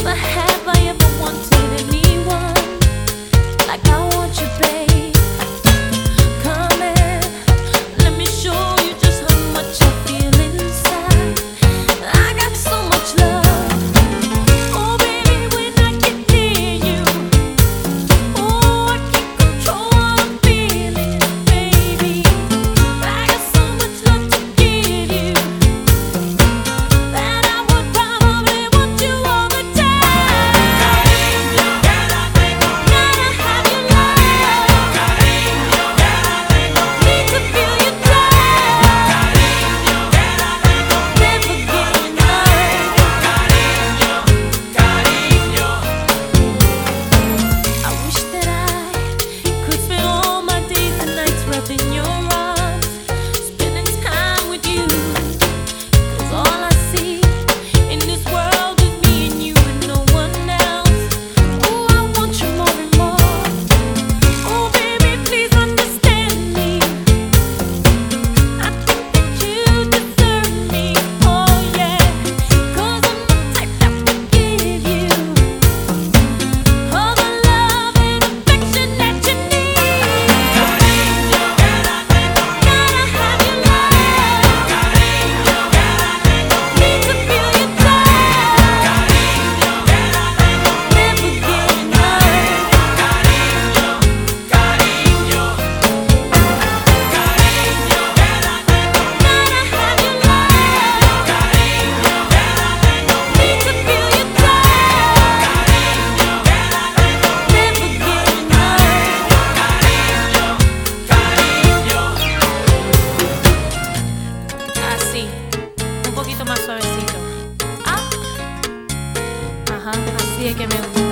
Never have I ever wanted anyone like I want you, babe. Come in, let me show you just how much I feel inside. I got so much love. Oh baby, when I get near you, oh I can't control what I'm feeling, baby. I got so much love to give you that I would probably want you all the time. Gotta have your love. Need to feel your touch. Never get enough. I wish that I could spend all my days and nights wrapped in your arms, spending time with you. 'Cause all I see in this world is me and you and no one else. Oh, I want you more and more. Oh, baby, please understand me. I think that you deserve me. Oh, yeah. 'Cause I'm the type that would give you all the love and affection that you need. Gotta have your love. Need to feel your touch. Never get enough. Gotta have your love. Need to feel your touch. Never get enough. Así, un poquito más suavecito. Ah, ajá, así es que me gusta.